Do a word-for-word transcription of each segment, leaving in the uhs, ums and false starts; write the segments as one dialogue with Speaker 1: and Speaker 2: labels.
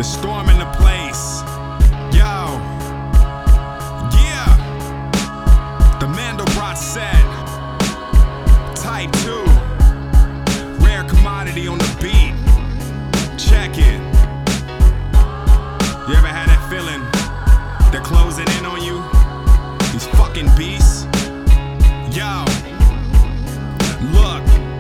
Speaker 1: storming the place. Yo, yeah. The Mandelbrot set. Type two. Rare commodity on the beat. Check it. You ever had that feeling? They're closing in on you? These fucking beasts. Yo, look.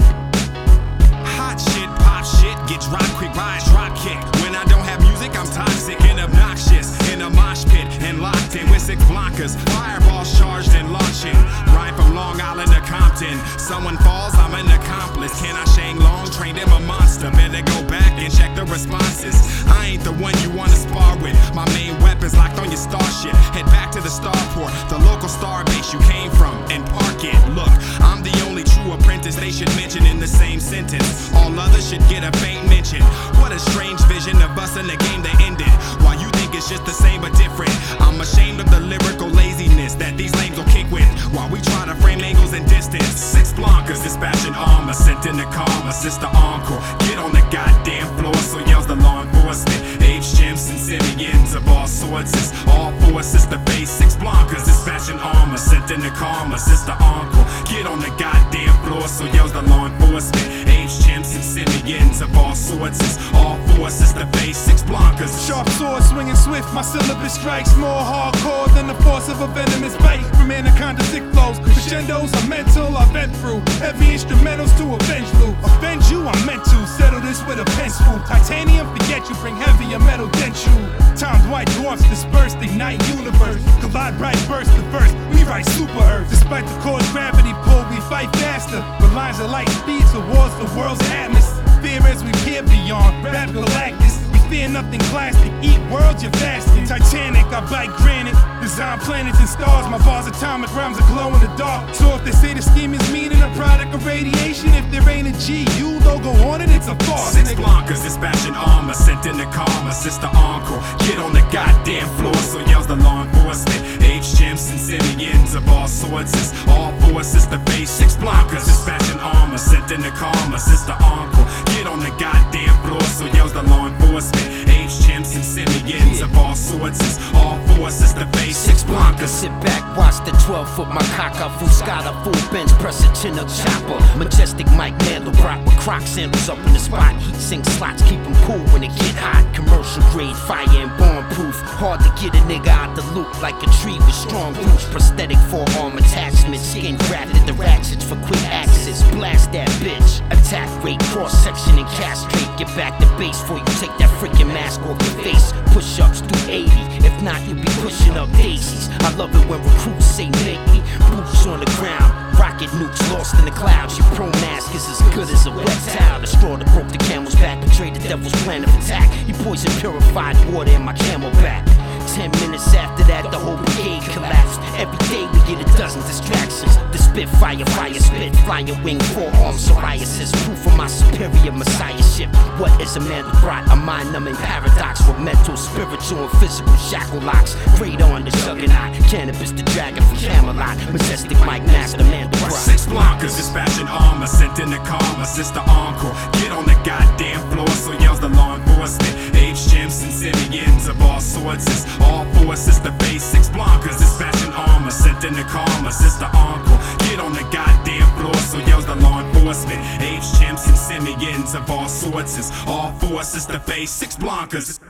Speaker 1: Hot shit, pop shit, get drop quick, rise, drop kick. When I don't have music, I'm toxic and obnoxious. In a mosh pit and locked in with six Blancas. Fireballs charged and launching. Rhyme from Long Island to Compton. Someone falls, I'm an accomplice. Can I Shane Long? Trained him a monster. Better go back and check the responses. I ain't the one you wanna spar with. My main weapon's locked on your starship. Head back to the starport, the local star base you came from, and park it. Look, I'm the only true apprentice they should mention in the same sentence. All others should get a faint mention. What a strange vision of us in the game that ended. While you think it's just the same but different. I'm ashamed of the lyrical laziness that these lames will kick with. While we try to frame angles and distance. Six Blancas dispatching armor, sent in the karma, sister encore. Get on the goddamn floor, so yells the law enforcement. H. Chimps and Simeons of all sorts. It's all four sister face. Six Blancas dispatching armor, sent in the karma, sister encore. Get on the goddamn floor, so yells the law enforcement. H. Chimps and Simeons of all sorts. It's all four sister face. Six Blancas.
Speaker 2: Sharp sword swinging swift, my syllabus strikes more hardcore than the force of a venomous bite. From anaconda sick flows, crescendos are mental, I vent through heavy instrumentals to avenge loop. Avenge you, I'm meant to settle this with a pen swoop. Titanium, forget you, bring heavier metal dent you. Times white dwarfs disperse, ignite universe. Collide bright, burst the verse, we write super earth. Despite the core's gravity pull, we fight faster. With lines of light speed towards the world's atmosphere. As we peer beyond, rap Galactus. We fear nothing plastic, eat worlds, you're fasting. Titanic, I bite granite. Design planets and stars, my bars atomic rhymes are glow in the dark. So if they say the scheme is mean and a product of radiation, if there ain't a G U logo on it, it's a farce.
Speaker 1: Six Blancas dispatching armor, sent in the karma, sister encore. Get on the goddamn floor, so yells the law enforcement. H. Chimps and Simeons of all sorts. It's all four sister face. Six Blancas dispatching armor, sent in the karma, sister encore. Get on the goddamn floor, so yells the law enforcement. H. Chimps and Simeons of all sorts. It's all four sister face.
Speaker 3: Six Blancas, sit back, watch the twelve foot my cock up, full scholar, full bench, press a chin up chopper. Majestic Mike Mandelbrot with croc sandals up in the spot. Heat sink slots, keep them cool when it get hot. Commercial grade, fire and bomb proof. Hard to get a nigga out the loop like a tree with strong roots. Prosthetic forearm attachment, skin grafted the ratchets for quick access. Blast that bitch. Attack rate, cross section and castrate. Get back to base before you take that freaking mask off your face. Push ups through eighty, if not you be pushing up daisies. I love it when recruits say make me. Boots on the ground, rocket nukes lost in the clouds. Your pro mask is as good as a wet towel. The straw that broke the camel's back betrayed the devil's plan of attack. He poisoned purified water in my camelback. Ten minutes after that, the whole brigade collapsed. Every day we get a dozen distractions. The spit, fire, fire, spit, flying wing, forearm, psoriasis. Proof of my superior messiahship. What is a Mandelbrot? A mind-numbing paradox with mental, spiritual, and physical shackle locks. Radar on the juggernaut, cannabis the dragon from Camelot. Majestic Mike Master Mandelbrot.
Speaker 1: Six Blancas dispatching armor, sent in the karma, sister encore. Get on the goddamn floor, so yells the law enforcement. H. Chimps and Simeons of all sorts. It's all four sister face. Six Blancas dispatching armor, sent in the karma, sister encore. Get on the goddamn floor, so yells the law enforcement. H. Chimps and Simeons of all sorts. It's all four sister face. Six Blancas.